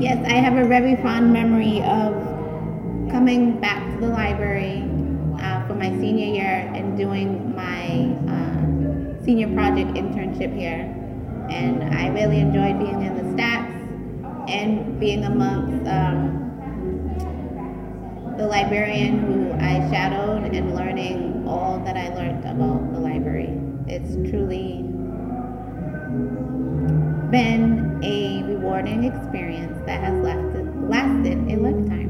Yes, I have a very fond memory of coming back to the library for my senior year and doing my senior project internship here. And I really enjoyed being in the stacks and being amongst the librarian who I shadowed and learning all that I learned about the library. It's truly been a rewarding experience that has lasted a lifetime.